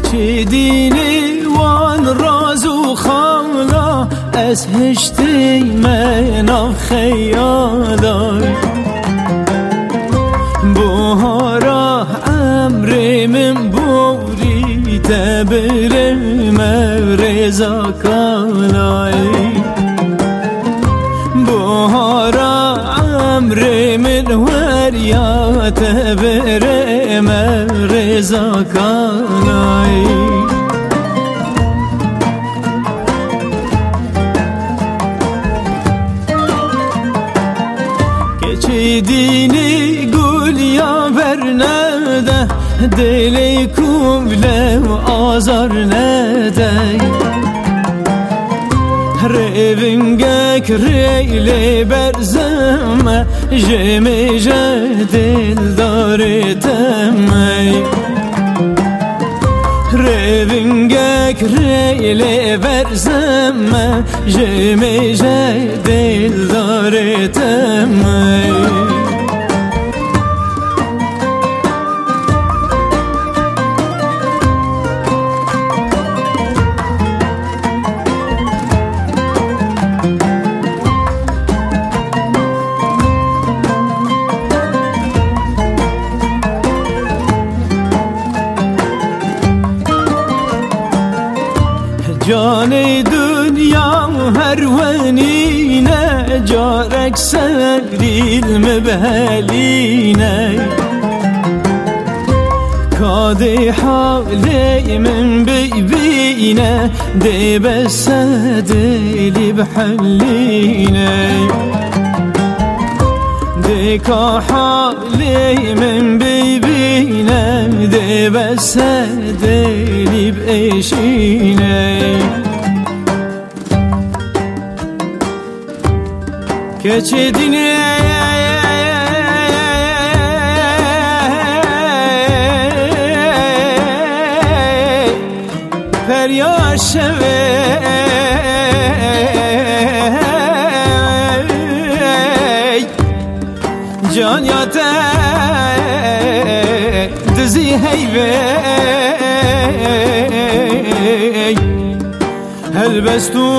دینی وان راز و خالا از هشتی من آف خیالای بهارا امر من بوری تبر مرزا کالای بهارا امر من وریا تبر مرزا کالای keçi dini gul ya vernede deli kumle azar nede revingek reyle berzeme jemeje dildar eteme revingek reyle berzeme jemeje dildar eteme Can-ı dünya her venine carek serilme beline Kadih-a leymen beybine debesse deli behalline Dekaha leymen beybine debesse deli beşine Keçidini feryat şeve can yate dizi heyve helbestu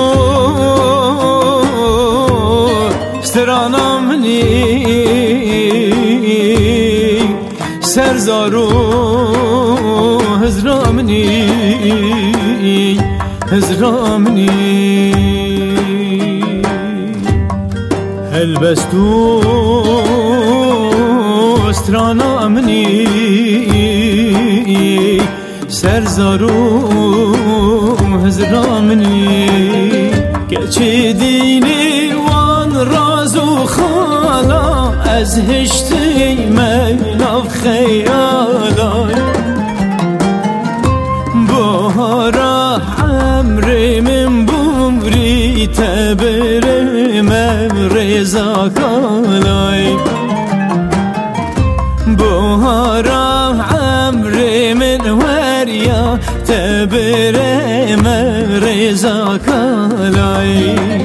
stranamni serzaru hızramni helbestu stranamni serzaru hızramni keçi dini van razu khala az hişti menaf khayalay bahara amri min bumri tabir merza kalay bahara amri min warya tabir merza kalay